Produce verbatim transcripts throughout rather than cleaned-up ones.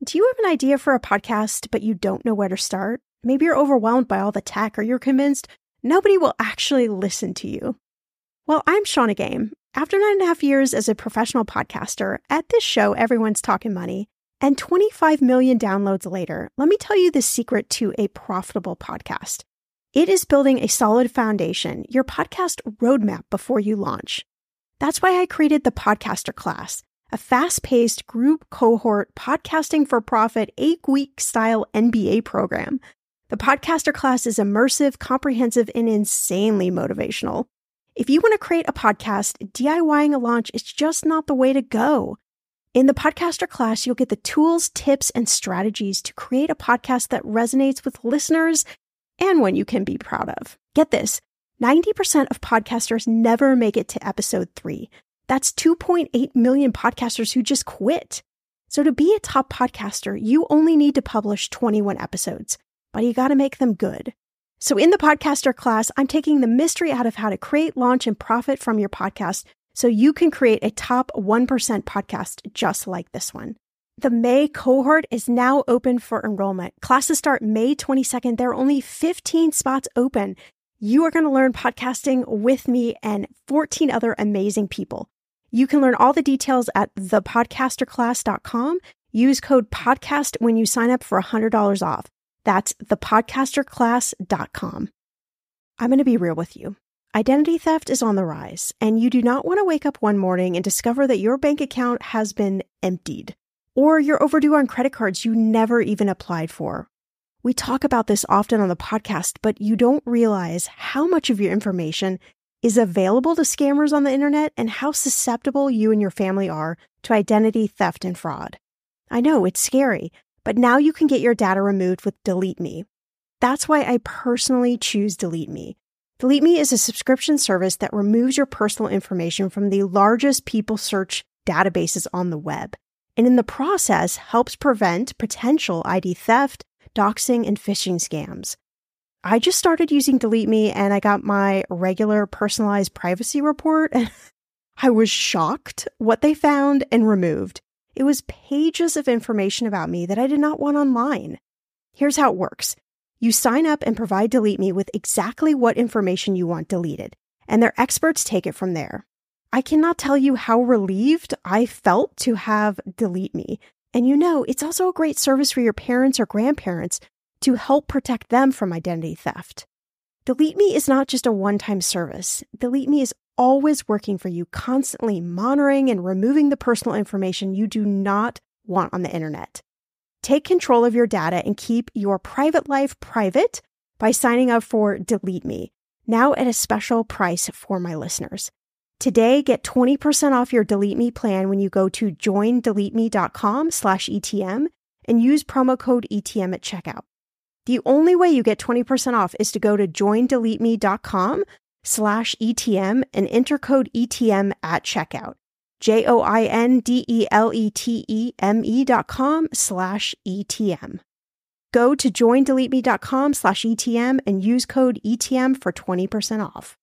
Do you have an idea for a podcast, but you don't know where to start? Maybe you're overwhelmed by all the tech, or you're convinced nobody will actually listen to you. Well, I'm Shannah Game. After nine and a half years as a professional podcaster, at this show, everyone's talking money, and twenty-five million downloads later, let me tell you the secret to a profitable podcast. It is building a solid foundation, your podcast roadmap before you launch. That's why I created the Podcaster Class, a fast-paced group cohort podcasting for profit eight-week style M B A program. The Podcaster Class is immersive, comprehensive, and insanely motivational. If you want to create a podcast, DIYing a launch is just not the way to go. In the Podcaster Class, you'll get the tools, tips, and strategies to create a podcast that resonates with listeners and one you can be proud of. Get this, ninety percent of podcasters never make it to episode three. That's two point eight million podcasters who just quit. So to be a top podcaster, you only need to publish twenty-one episodes, but you got to make them good. So in the Podcaster Class, I'm taking the mystery out of how to create, launch, and profit from your podcast so you can create a top one percent podcast just like this one. The May cohort is now open for enrollment. Classes start May twenty-second. There are only fifteen spots open. You are going to learn podcasting with me and fourteen other amazing people. You can learn all the details at the podcaster class dot com. Use code PODCAST when you sign up for one hundred dollars off. That's the podcaster class dot com. I'm going to be real with you. Identity theft is on the rise, and you do not want to wake up one morning and discover that your bank account has been emptied, or you're overdue on credit cards you never even applied for. We talk about this often on the podcast, but you don't realize how much of your information is available to scammers on the internet and how susceptible you and your family are to identity theft and fraud. I know it's scary, but now you can get your data removed with Delete Me. That's why I personally choose Delete Me. Delete Me is a subscription service that removes your personal information from the largest people search databases on the web, and in the process helps prevent potential I D theft, doxing, and phishing scams. I just started using Delete Me and I got my regular personalized privacy report and I was shocked what they found and removed. It was pages of information about me that I did not want online. Here's how it works. You sign up and provide Delete Me with exactly what information you want deleted, and their experts take it from there. I cannot tell you how relieved I felt to have Delete Me. And you know, it's also a great service for your parents or grandparents to help protect them from identity theft. Delete Me is not just a one-time service. Delete Me is always working for you, constantly monitoring and removing the personal information you do not want on the internet. Take control of your data and keep your private life private by signing up for Delete Me, now at a special price for my listeners. Today, get twenty percent off your Delete Me plan when you go to join delete me dot com slash E T M and use promo code E T M at checkout. The only way you get twenty percent off is to go to join delete me dot com slash E T M and enter code E T M at checkout. J O I N D E L E T E M E dot com slash E T M. Go to join delete me dot com slash E T M and use code E T M for twenty percent off.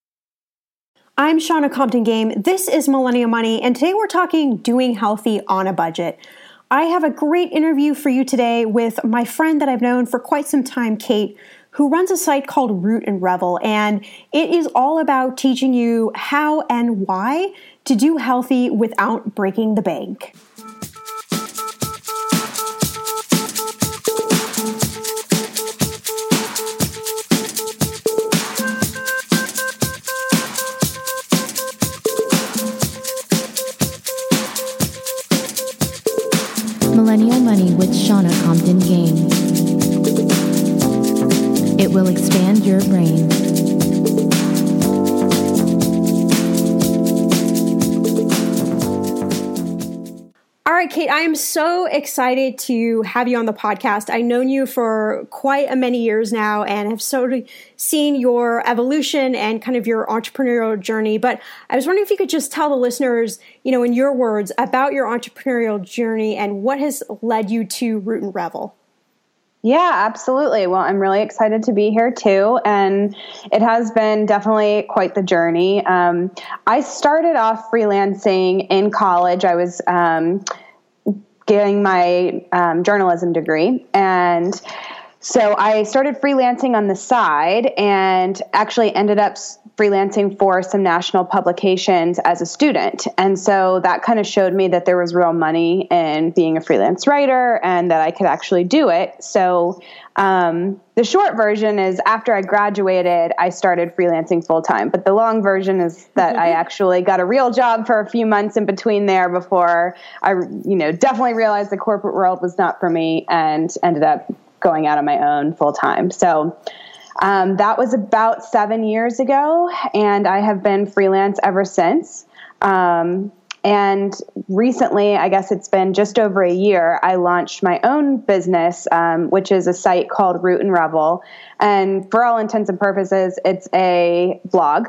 I'm Shannah Compton Game. This is Millennial Money, and today we're talking doing healthy on a budget. I have a great interview for you today with my friend that I've known for quite some time, Kate, who runs a site called Root and Revel, and it is all about teaching you how and why to do healthy without breaking the bank. Millennial Money with Shannah Compton Game. It will expand your brain. All right, Kate, I am so excited to have you on the podcast. I've known you for quite a many years now and have sort of seen your evolution and kind of your entrepreneurial journey. But I was wondering if you could just tell the listeners, you know, in your words, about your entrepreneurial journey and what has led you to Root and Revel. Yeah, absolutely. Well, I'm really excited to be here too. And it has been definitely quite the journey. Um, I started off freelancing in college. I was um, getting my um, journalism degree. And so I started freelancing on the side and actually ended up freelancing for some national publications as a student. And so that kind of showed me that there was real money in being a freelance writer and that I could actually do it. So um, the short version is after I graduated, I started freelancing full time. But the long version is that I actually got a real job for a few months in between there before I, you know, definitely realized the corporate world was not for me and ended up going out on my own full time. So Um, that was about seven years ago, and I have been freelance ever since. Um, and recently, I guess it's been just over a year, I launched my own business, um, which is a site called Root and Revel. And for all intents and purposes, it's a blog.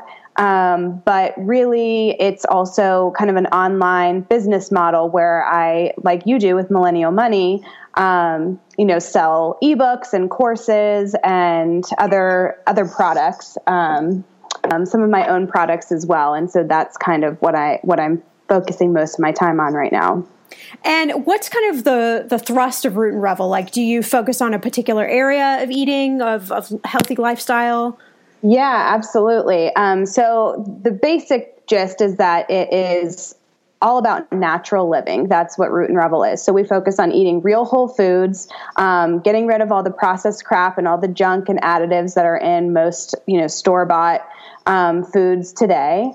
Um, but really, it's also kind of an online business model where I, like you do with Millennial Money, um, you know, sell ebooks and courses and other other products, um, um, some of my own products as well. And so that's kind of what I what I'm focusing most of my time on right now. And what's kind of the the thrust of Root and Revel? Like, do you focus on a particular area of eating, of, of healthy lifestyle? Yeah, absolutely. Um, so the basic gist is that it is all about natural living. That's what Root and Revel is. So we focus on eating real whole foods, um, getting rid of all the processed crap and all the junk and additives that are in most, you know, store-bought um, foods today.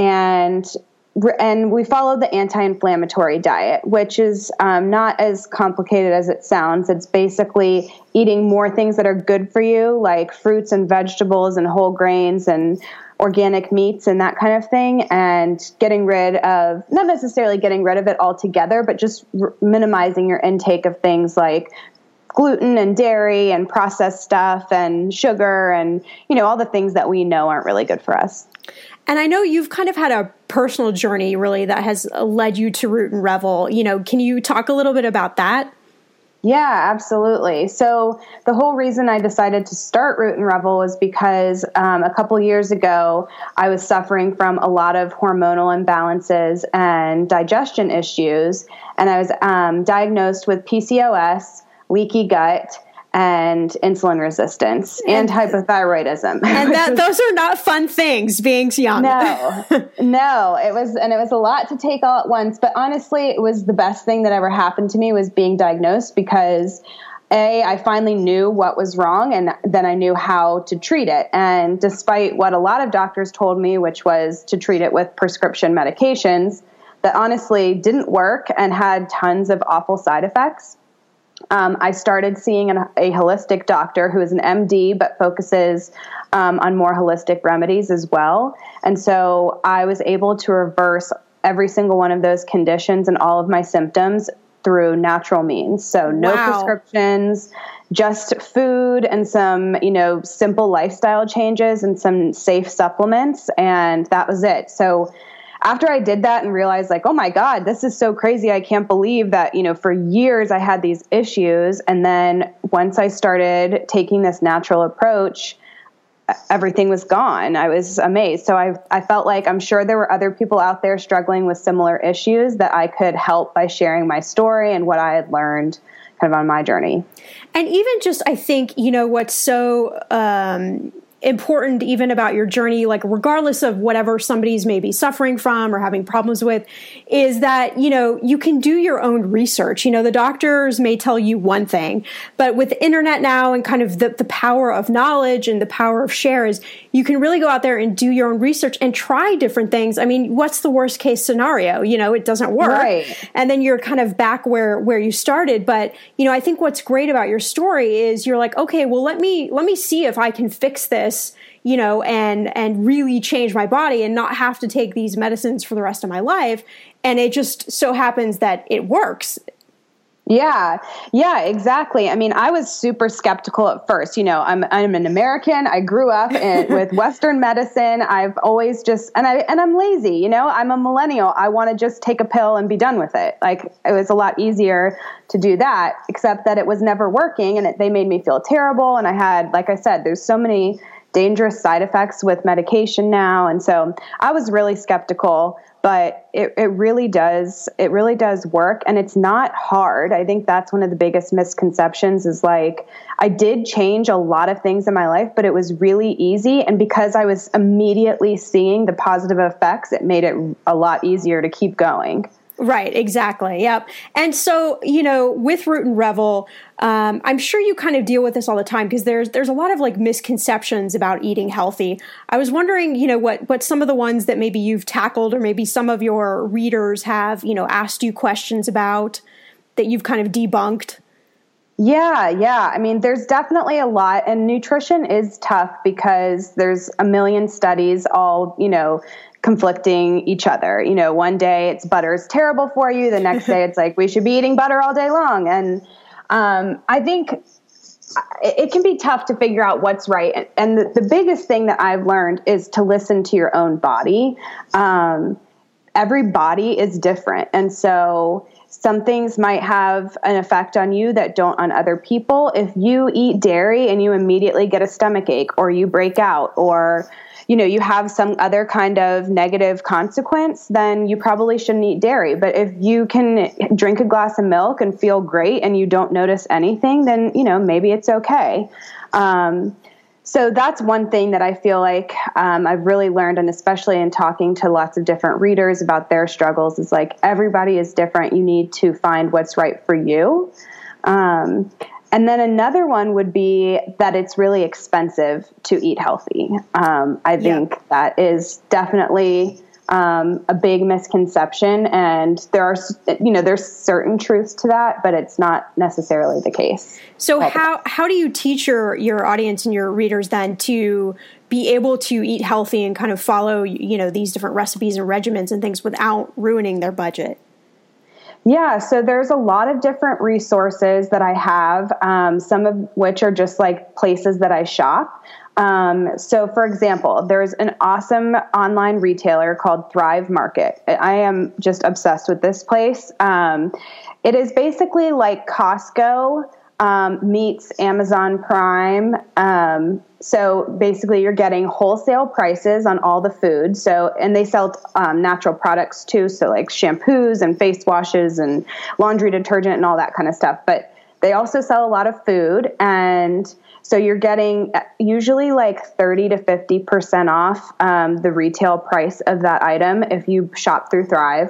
And and we follow the anti-inflammatory diet, which is um, not as complicated as it sounds. It's basically eating more things that are good for you, like fruits and vegetables and whole grains and organic meats and that kind of thing, and getting rid of, not necessarily getting rid of it altogether, but just r- minimizing your intake of things like gluten and dairy and processed stuff and sugar and, you know, all the things that we know aren't really good for us. And I know you've kind of had a personal journey really that has led you to Root and Revel. You know, can you talk a little bit about that? Yeah, absolutely. So the whole reason I decided to start Root and Revel was because um, a couple years ago, I was suffering from a lot of hormonal imbalances and digestion issues. And I was um, diagnosed with P C O S, leaky gut, and insulin resistance and, and hypothyroidism. And that those are not fun things, being young. No, no, it was, and it was a lot to take all at once. But honestly, it was the best thing that ever happened to me was being diagnosed because A, I finally knew what was wrong and then I knew how to treat it. And despite what a lot of doctors told me, which was to treat it with prescription medications that honestly didn't work and had tons of awful side effects, Um, I started seeing an, a holistic doctor who is an M D, but focuses um, on more holistic remedies as well. And so I was able to reverse every single one of those conditions and all of my symptoms through natural means. So no Wow. prescriptions, just food and some, you know, simple lifestyle changes and some safe supplements. And that was it. So after I did that and realized like, oh my God, this is so crazy. I can't believe that, you know, for years I had these issues. And then once I started taking this natural approach, everything was gone. I was amazed. So I I felt like I'm sure there were other people out there struggling with similar issues that I could help by sharing my story and what I had learned kind of on my journey. And even just, I think, you know, what's so um, important even about your journey, like regardless of whatever somebody's maybe suffering from or having problems with, is that, you know, you can do your own research. You know, the doctors may tell you one thing, but with the internet now and kind of the, the power of knowledge and the power of shares, you can really go out there and do your own research and try different things. I mean, what's the worst case scenario? You know, it doesn't work. Right. And then you're kind of back where, where you started. But, you know, I think what's great about your story is you're like, okay, well, let me, let me see if I can fix this, you know, and, and really change my body and not have to take these medicines for the rest of my life. And it just so happens that it works. Yeah, yeah, exactly. I mean, I was super skeptical at first. You know, I'm I'm an American. I grew up in, with Western medicine. I've always just and I and I'm lazy. You know, I'm a millennial. I want to just take a pill and be done with it. Like it was a lot easier to do that, except that it was never working, and it, they made me feel terrible. And I had, like I said, there's so many dangerous side effects with medication now, and so I was really skeptical. but it, it really does, it really does work. And it's not hard. I think that's one of the biggest misconceptions is like, I did change a lot of things in my life, but it was really easy. And because I was immediately seeing the positive effects, it made it a lot easier to keep going. Right, exactly. Yep. And so, you know, with Root and Revel, um, I'm sure you kind of deal with this all the time because there's there's a lot of like misconceptions about eating healthy. I was wondering, you know, what what some of the ones that maybe you've tackled or maybe some of your readers have, you know, asked you questions about that you've kind of debunked. Yeah, yeah. I mean, there's definitely a lot, and nutrition is tough because there's a million studies all, you know, conflicting each other. You know, one day it's butter is terrible for you. The next day it's like, we should be eating butter all day long. And um, I think it, it can be tough to figure out what's right. And the, the biggest thing that I've learned is to listen to your own body. Um, every body is different. And so some things might have an effect on you that don't on other people. If you eat dairy and you immediately get a stomach ache, or you break out, or you know, you have some other kind of negative consequence, then you probably shouldn't eat dairy. But if you can drink a glass of milk and feel great and you don't notice anything, then, you know, maybe it's okay. Um, so that's one thing that I feel like um, I've really learned, and especially in talking to lots of different readers about their struggles, is like everybody is different. You need to find what's right for you. Um, And then another one would be that it's really expensive to eat healthy. Um, I think yeah. that is definitely um, a big misconception. And there are, you know, there's certain truths to that, but it's not necessarily the case. So how, how do you teach your, your audience and your readers then to be able to eat healthy and kind of follow, you know, these different recipes and regimens and things without ruining their budget? Yeah, so there's a lot of different resources that I have, um, some of which are just like places that I shop. Um, so for example, there's an awesome online retailer called Thrive Market. I am just obsessed with this place. Um, it is basically like Costco um, meets Amazon Prime. Um, so basically you're getting wholesale prices on all the food. So, and they sell um, natural products too. So like shampoos and face washes and laundry detergent and all that kind of stuff. But they also sell a lot of food. And so you're getting usually like thirty to fifty percent off um, the retail price of that item if you shop through Thrive.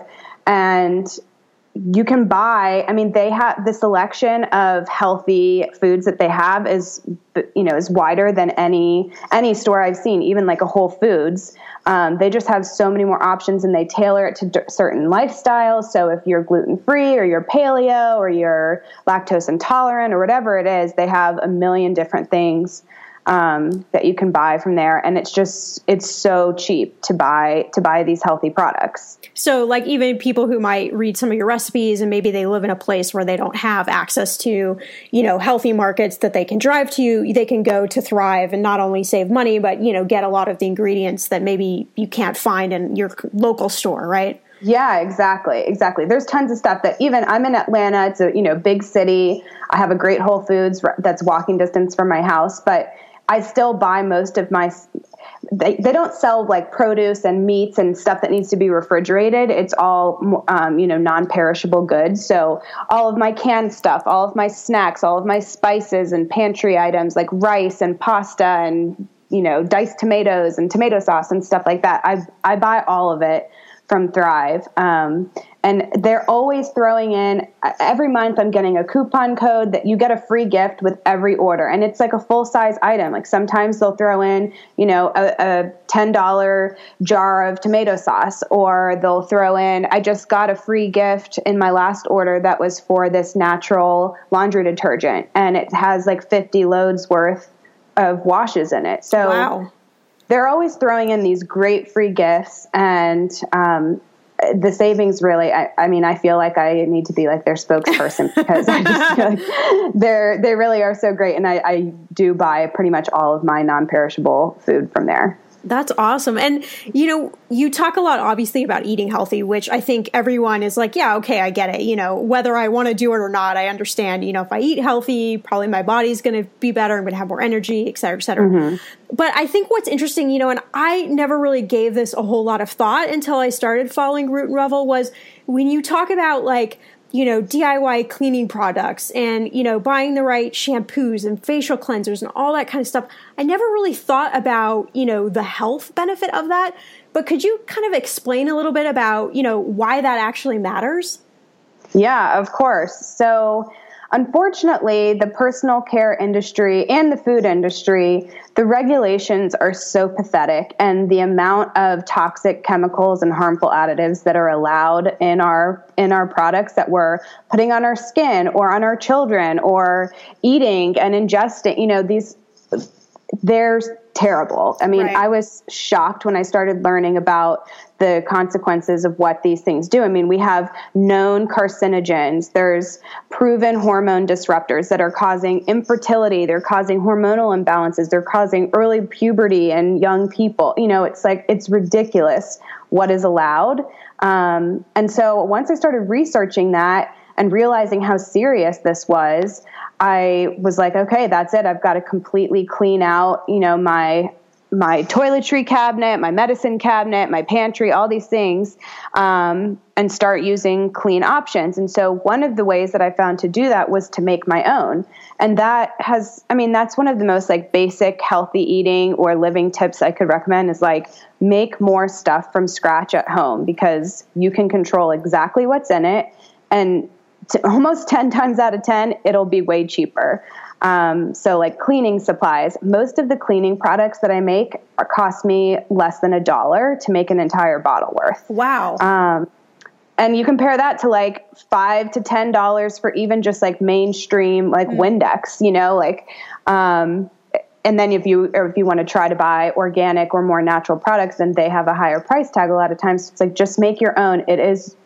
And you can buy, I mean, they have the selection of healthy foods that they have is, you know, is wider than any, any store I've seen, even like a Whole Foods. Um, they just have so many more options, and they tailor it to d- certain lifestyles. So if you're gluten-free or you're paleo or you're lactose intolerant or whatever it is, they have a million different things um, that you can buy from there. And it's just, it's so cheap to buy, to buy these healthy products. So like even people who might read some of your recipes and maybe they live in a place where they don't have access to, you know, healthy markets that they can drive to, they can go to Thrive and not only save money, but, you know, get a lot of the ingredients that maybe you can't find in your local store, right? Yeah, exactly. Exactly. There's tons of stuff that even I'm in Atlanta. It's a, you know, big city. I have a great Whole Foods that's walking distance from my house, but I still buy most of my, they, they don't sell like produce and meats and stuff that needs to be refrigerated. It's all, um, you know, non-perishable goods. So all of my canned stuff, all of my snacks, all of my spices and pantry items like rice and pasta and, you know, diced tomatoes and tomato sauce and stuff like that. I I buy all of it from Thrive. Um, and they're always throwing in, every month I'm getting a coupon code that you get a free gift with every order. And it's like a full size item. Like sometimes they'll throw in, you know, a, a ten dollars jar of tomato sauce, or they'll throw in, I just got a free gift in my last order that was for this natural laundry detergent. And it has like fifty loads worth of washes in it. So wow. They're always throwing in these great free gifts, and um, the savings really, I, I mean, I feel like I need to be like their spokesperson because I just feel like they're, they really are so great. And I, I do buy pretty much all of my non-perishable food from there. That's awesome. And, you know, you talk a lot, obviously, about eating healthy, which I think everyone is like, yeah, okay, I get it. You know, whether I want to do it or not, I understand, you know, if I eat healthy, probably my body's going to be better. I'm going to have more energy, et cetera, et cetera. Mm-hmm. But I think what's interesting, you know, and I never really gave this a whole lot of thought until I started following Root and Revel, was when you talk about like, you know, D I Y cleaning products and, you know, buying the right shampoos and facial cleansers and all that kind of stuff. I never really thought about, you know, the health benefit of that. But could you kind of explain a little bit about, you know, why that actually matters? Yeah, of course. So unfortunately, the personal care industry and the food industry, the regulations are so pathetic, and the amount of toxic chemicals and harmful additives that are allowed in our in our products that we're putting on our skin or on our children or eating and ingesting, you know, these, they're terrible. I mean, right. I was shocked when I started learning about the consequences of what these things do. I mean, we have known carcinogens. There's proven hormone disruptors that are causing infertility. They're causing hormonal imbalances. They're causing early puberty in young people. You know, it's like, it's ridiculous what is allowed. Um, and so once I started researching that and realizing how serious this was, I was like, okay, that's it. I've got to completely clean out, you know, my my toiletry cabinet, my medicine cabinet, my pantry, all these things, um, and start using clean options. And so one of the ways that I found to do that was to make my own. And that has, I mean, that's one of the most like basic healthy eating or living tips I could recommend, is like make more stuff from scratch at home, because you can control exactly what's in it. And to almost ten times out of ten, it'll be way cheaper. Um, so like cleaning supplies, most of the cleaning products that I make are, cost me less than a dollar to make an entire bottle worth. Wow. Um, and you compare that to like five to ten dollars for even just like mainstream, like mm. Windex, you know, like, um, and then if you, or if you want to try to buy organic or more natural products, then they have a higher price tag a lot of times. It's like, just make your own. It is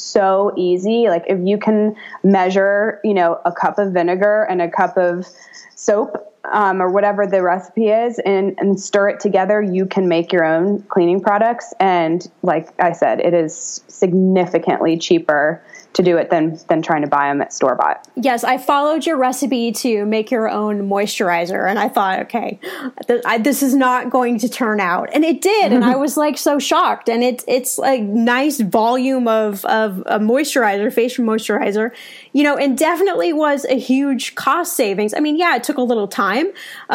so easy. Like if you can measure, you know, a cup of vinegar and a cup of soap, um, or whatever the recipe is, and, and stir it together, you can make your own cleaning products. And like I said, it is significantly cheaper to do it than than trying to buy them at store-bought. Yes, I followed your recipe to make your own moisturizer, and I thought, okay, th- I, this is not going to turn out, and it did, and I was like so shocked. And it's it's a nice volume of of a moisturizer, facial moisturizer, you know, and definitely was a huge cost savings. I mean, yeah, it took a little time,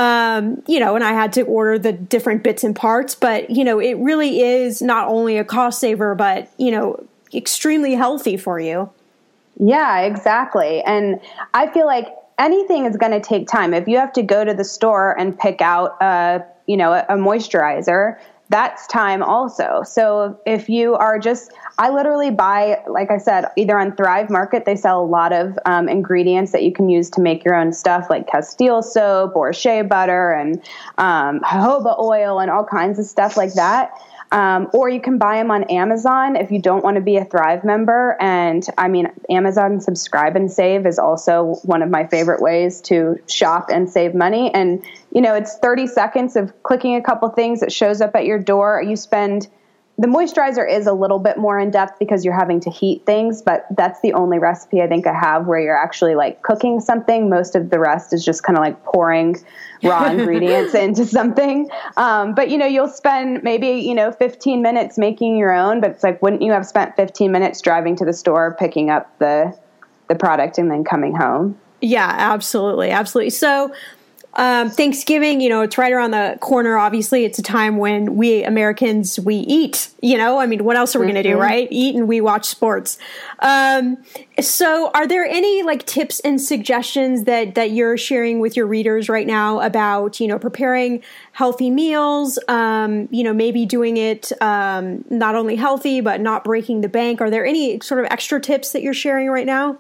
um, you know, and I had to order the different bits and parts, but you know, it really is not only a cost saver, but you know, extremely healthy for you. Yeah, exactly. And I feel like anything is going to take time. If you have to go to the store and pick out a, you know, a, a moisturizer, that's time also. So if you are just, I literally buy, like I said, either on Thrive Market, they sell a lot of um, ingredients that you can use to make your own stuff, like Castile soap or shea butter and um, jojoba oil and all kinds of stuff like that. Um, or you can buy them on Amazon if you don't want to be a Thrive member. And I mean, Amazon Subscribe and Save is also one of my favorite ways to shop and save money. And, you know, it's thirty seconds of clicking a couple things. It shows up at your door. You spend, the moisturizer is a little bit more in depth because you're having to heat things, but that's the only recipe I think I have where you're actually like cooking something. Most of the rest is just kind of like pouring raw ingredients into something. Um, but, you know, you'll spend maybe, you know, fifteen minutes making your own, but it's like, wouldn't you have spent fifteen minutes driving to the store, picking up the, the product and then coming home? Yeah, absolutely. Absolutely. So, Um, Thanksgiving, you know, it's right around the corner. Obviously, it's a time when we Americans, we eat, you know, I mean, what else are we mm-hmm. going to do, right? Eat and we watch sports. Um, so are there any like tips and suggestions that, that you're sharing with your readers right now about, you know, preparing healthy meals, um, you know, maybe doing it, um, not only healthy, but not breaking the bank? Are there any sort of extra tips that you're sharing right now?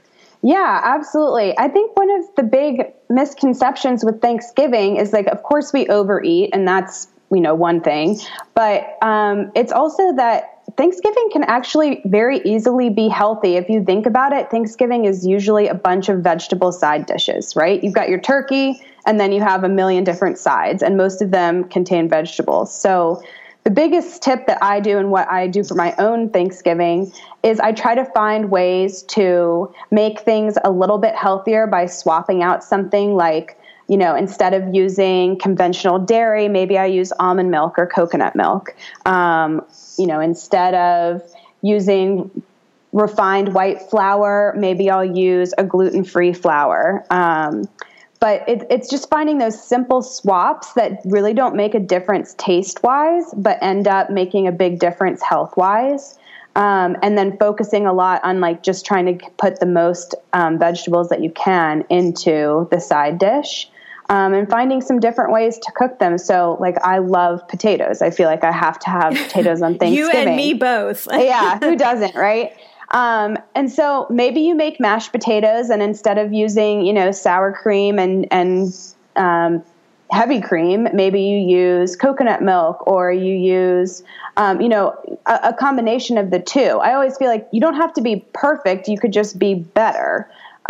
Yeah, absolutely. I think one of the big misconceptions with Thanksgiving is like, of course we overeat, and that's, you know, one thing, but um, it's also that Thanksgiving can actually very easily be healthy. If you think about it, Thanksgiving is usually a bunch of vegetable side dishes, right? You've got your turkey and then you have a million different sides, and most of them contain vegetables. So the biggest tip that I do and what I do for my own Thanksgiving is I try to find ways to make things a little bit healthier by swapping out something like, you know, instead of using conventional dairy, maybe I use almond milk or coconut milk. Um, you know, instead of using refined white flour, maybe I'll use a gluten-free flour. Um, but it, it's just finding those simple swaps that really don't make a difference taste-wise, but end up making a big difference health-wise. Um, and then focusing a lot on like just trying to put the most um, vegetables that you can into the side dish. Um, and finding some different ways to cook them. So, like, I love potatoes. I feel like I have to have potatoes on Thanksgiving. You and me both. Yeah, who doesn't, right? Um, and so maybe you make mashed potatoes, and instead of using, you know, sour cream and and um, heavy cream, maybe you use coconut milk, or you use, um, you know, a, a combination of the two. I always feel like you don't have to be perfect; you could just be better.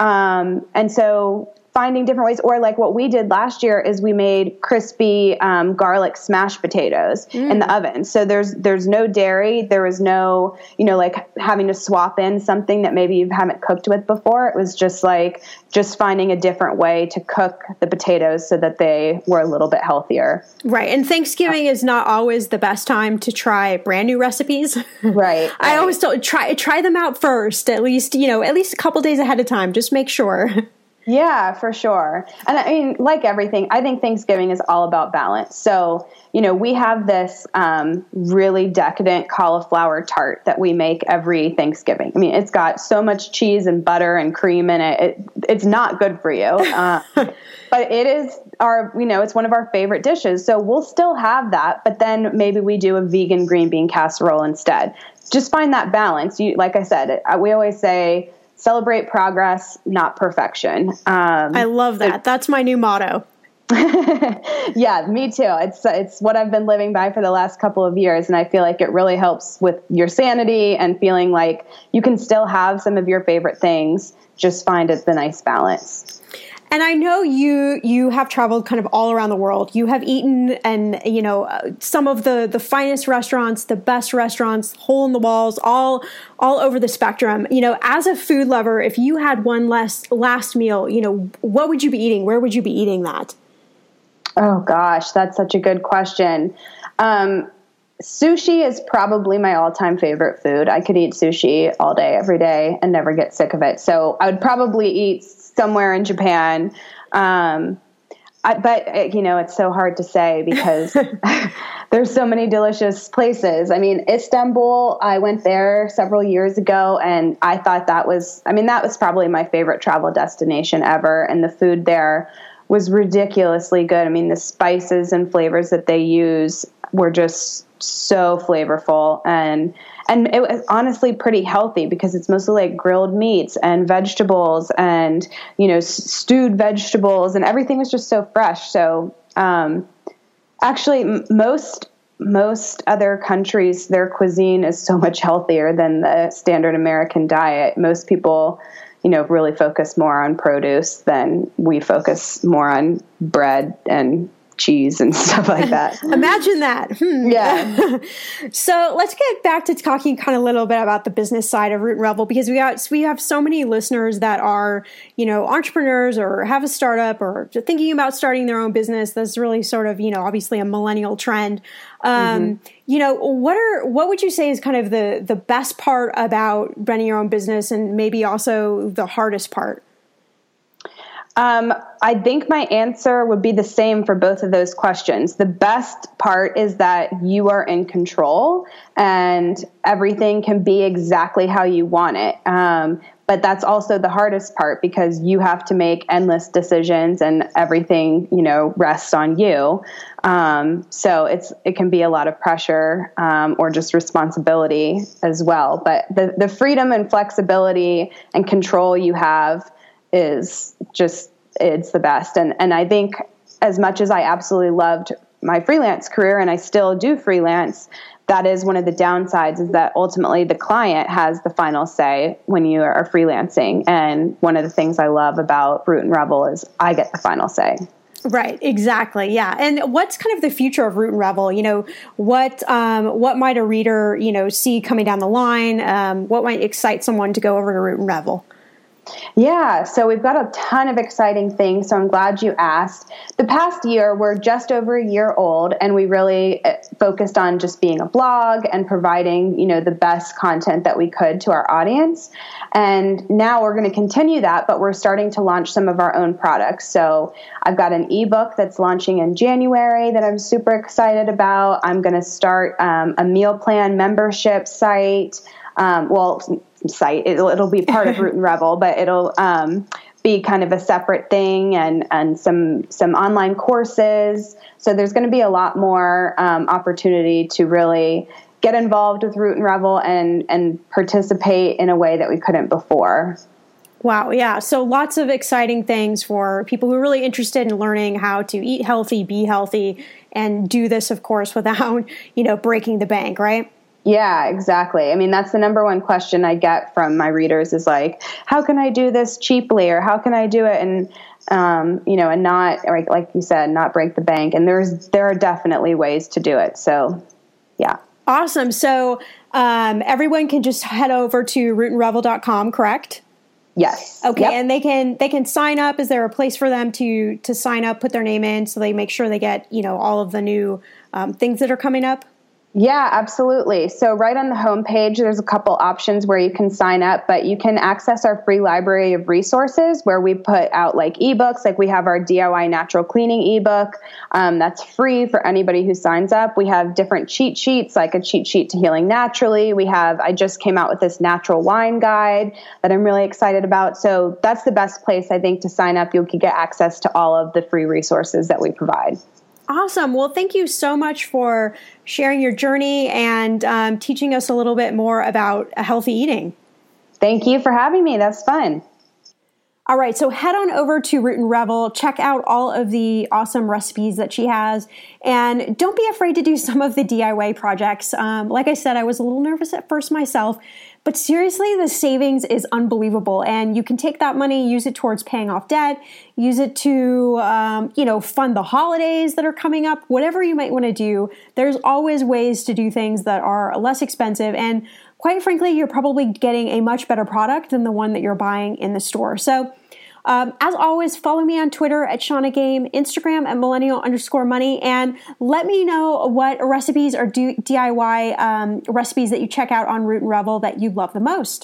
Um, and so finding different ways, or like what we did last year is we made crispy um, garlic smashed potatoes mm. in the oven. So there's there's no dairy. There was no, you know, like having to swap in something that maybe you haven't cooked with before. It was just like just finding a different way to cook the potatoes so that they were a little bit healthier. Right. And Thanksgiving is not always the best time to try brand new recipes. Right. I right. always tell, try try them out first, at least, you know, at least a couple days ahead of time. Just make sure. Yeah, for sure. And I mean, like everything, I think Thanksgiving is all about balance. So, you know, we have this um, really decadent cauliflower tart that we make every Thanksgiving. I mean, it's got so much cheese and butter and cream in it. it it's not good for you. Uh, but it is our, you know, it's one of our favorite dishes. So we'll still have that, but then maybe we do a vegan green bean casserole instead. Just find that balance. You, like I said, we always say, celebrate progress, not perfection. Um, I love that. So, that's my new motto. Yeah, me too. It's it's what I've been living by for the last couple of years, and I feel like it really helps with your sanity and feeling like you can still have some of your favorite things. Just find it the nice balance. And I know you you have traveled kind of all around the world. You have eaten and, you know, uh, some of the, the finest restaurants, the best restaurants, hole in the walls, all all over the spectrum. You know, as a food lover, if you had one last last meal, you know, what would you be eating? Where would you be eating that? Oh, gosh, that's such a good question. Um, sushi is probably my all-time favorite food. I could eat sushi all day, every day, and never get sick of it. So I would probably eat somewhere in Japan. Um, I, but, you know, it's so hard to say because there's so many delicious places. I mean, Istanbul, I went there several years ago, and I thought that was, I mean, that was probably my favorite travel destination ever. And the food there was ridiculously good. I mean, the spices and flavors that they use were just so flavorful, and and it was honestly pretty healthy because it's mostly like grilled meats and vegetables and, you know, s- stewed vegetables, and everything was just so fresh. So um, actually m- most most other countries, their cuisine is so much healthier than the standard American diet. Most people, you know, really focus more on produce than we focus more on bread and cheese and stuff like that. Imagine that. Hmm. Yeah. So let's get back to talking kind of a little bit about the business side of Root and Revel, because we got we have so many listeners that are, you know, entrepreneurs or have a startup or thinking about starting their own business. That's really sort of, you know, obviously a millennial trend. Um, mm-hmm. You know, what are what would you say is kind of the the best part about running your own business, and maybe also the hardest part? Um, I think my answer would be the same for both of those questions. The best part is that you are in control and everything can be exactly how you want it. Um, but that's also the hardest part because you have to make endless decisions and everything, you know, rests on you. Um, so it's, it can be a lot of pressure, um, or just responsibility as well. But the, the freedom and flexibility and control you have is just, it's the best. And, and I think as much as I absolutely loved my freelance career and I still do freelance, that is one of the downsides, is that ultimately the client has the final say when you are freelancing. And one of the things I love about Root and Revel is I get the final say. Right, exactly. Yeah. And what's kind of the future of Root and Revel? You know, what um, what might a reader, you know, see coming down the line? Um, what might excite someone to go over to Root and Revel? Yeah, so we've got a ton of exciting things, so I'm glad you asked. The past year, we're just over a year old, and we really focused on just being a blog and providing, you know, the best content that we could to our audience. And now we're going to continue that, but we're starting to launch some of our own products. So I've got an ebook that's launching in January that I'm super excited about. I'm going to start um, a meal plan membership site. Um, well, site. It'll, it'll be part of Root and Revel, but it'll um, be kind of a separate thing, and, and some some online courses. So there's going to be a lot more um, opportunity to really get involved with Root and Revel and and participate in a way that we couldn't before. Wow, yeah. So lots of exciting things for people who are really interested in learning how to eat healthy, be healthy, and do this, of course, without, you know, breaking the bank, right? Yeah, exactly. I mean, that's the number one question I get from my readers is like, how can I do this cheaply, or how can I do it and, um, you know, and not, like, like you said, not break the bank. And there's, there are definitely ways to do it. So, yeah. Awesome. So um, everyone can just head over to root and revel dot com, correct? Yes. Okay. Yep. And they can, they can sign up. Is there a place for them to, to sign up, put their name in so they make sure they get, you know, all of the new um, things that are coming up? Yeah, absolutely. So right on the homepage, there's a couple options where you can sign up, but you can access our free library of resources where we put out like ebooks. Like we have our D I Y natural cleaning ebook. Um, that's free for anybody who signs up. We have different cheat sheets, like a cheat sheet to healing naturally. We have, I just came out with this natural wine guide that I'm really excited about. So that's the best place, I think, to sign up. You can get access to all of the free resources that we provide. Awesome. Well, thank you so much for sharing your journey and um, teaching us a little bit more about healthy eating. Thank you for having me. That's fun. All right. So head on over to Root and Revel. Check out all of the awesome recipes that she has. And don't be afraid to do some of the D I Y projects. Um, like I said, I was a little nervous at first myself. But seriously, the savings is unbelievable. And you can take that money, use it towards paying off debt, use it to, um, you know, fund the holidays that are coming up, whatever you might want to do. There's always ways to do things that are less expensive. And quite frankly, you're probably getting a much better product than the one that you're buying in the store. So Um, as always, follow me on Twitter at Shauna Game, Instagram at millennial underscore money, and let me know what recipes or do D I Y um, recipes that you check out on Root and Revel that you love the most.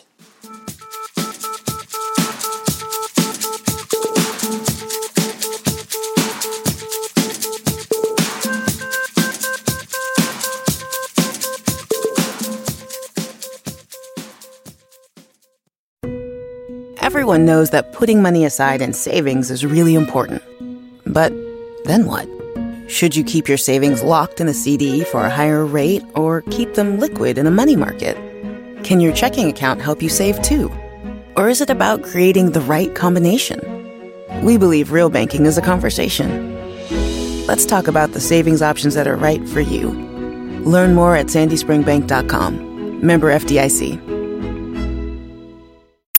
Everyone knows that putting money aside in savings is really important. But then what? Should you keep your savings locked in a C D for a higher rate or keep them liquid in a money market? Can your checking account help you save too? Or is it about creating the right combination? We believe real banking is a conversation. Let's talk about the savings options that are right for you. Learn more at sandy spring bank dot com. Member F D I C.